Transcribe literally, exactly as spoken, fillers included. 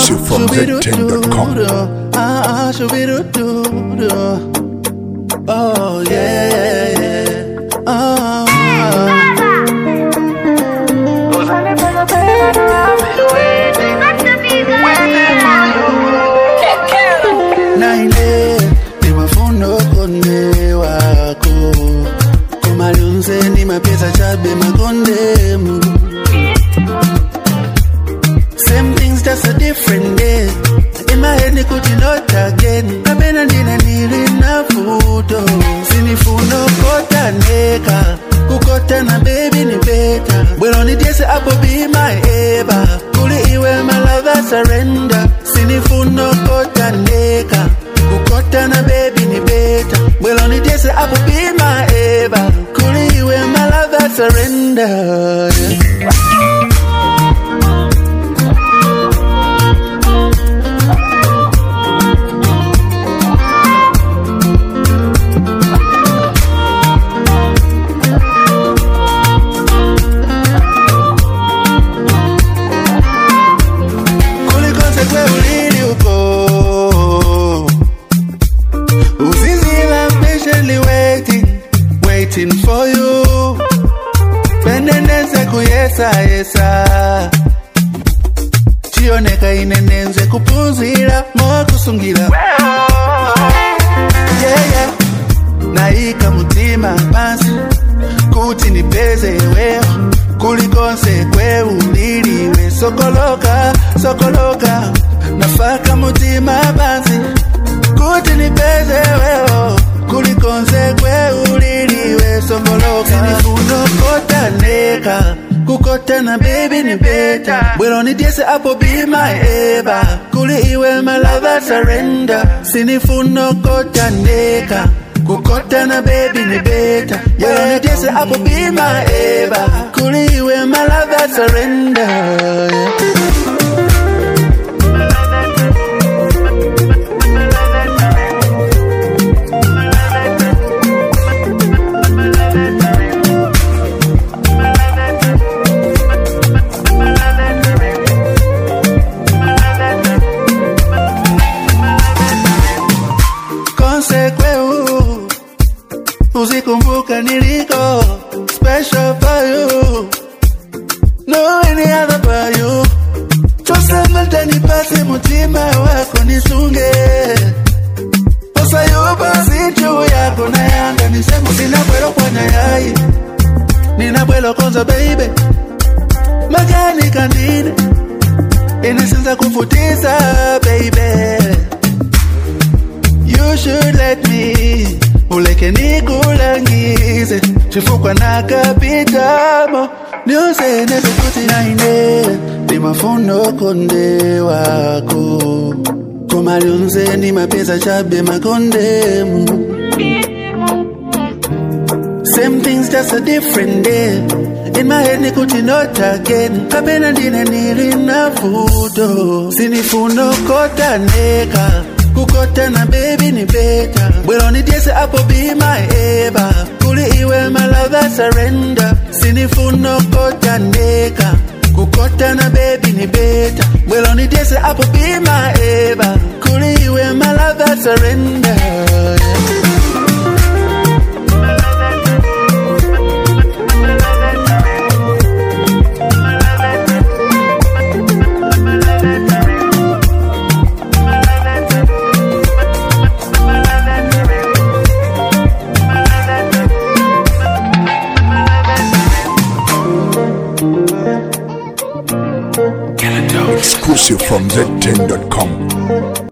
Exclusive from Z ten dot com. Ah, oh yeah, yeah. Oh. Naile ni mafuno konde wako kumalunze ni mapesa chabe makondemu. Same things, just a different day. In my head, nikuti not again. Kabena ndina nili na futo. Sinifuno kota neka. Kukota na baby ni beta. Well, on it, yes, I will be my eba. Kuli iwe my love, I surrender. Sinifuno kota neka. Kukota na baby ni beta. Well, on it, yes, I will be my eba. Kuli iwe my love, I surrender. Yeah. For you, peneneze kuyesa yesa, chioneka inenenze kupuzira mo kusungira. Yeah yeah, naika mutima pansi, kuti nipeze weo, kulikonse kwe uliliwe sokoloka sokoloka, nafaka mutima pansi, kuti nipeze weo, kulikonse kwe uliliwe sokoloka. Sinifuno kota neka, kukota na baby ni beta. Well, on it, yes, I will be my eba. Kuli iwe my love, I surrender. Sinifuno kota neka, kukota na baby ni beta. Well, on it, yes, I will be my eba. Kuli iwe my love, I surrender. Yeah. Usikumbuka niliko special for you, no any other but you. Tusema tani pasi mutima wako nisunge, osa yuba sinchu yako na yanga nisemu. Nina bwelo kwa nyayai, nina bwelo konza baby, magani kandine inisinza kufutiza baby. You should let me uleke nikulangize, chifukwa na kapitamo niuse nese kuti naine. Ni mafuno konde wako kumalunze ni mapesa chabe makondemu. Same things, just a different day. In my head nikuti not again. Kabena ndine nili na futo. Sinifuno kota neka, kukota na baby ni beta. Well, on it, yes, I will be my eba. Kuli iwe my love, I surrender. Sinifuno kota neka, kukota na baby ni beta. Well, on it, yes, I will be my eba. Kuli iwe my love, I surrender. Yeah. Exclusive from Z ten dot com.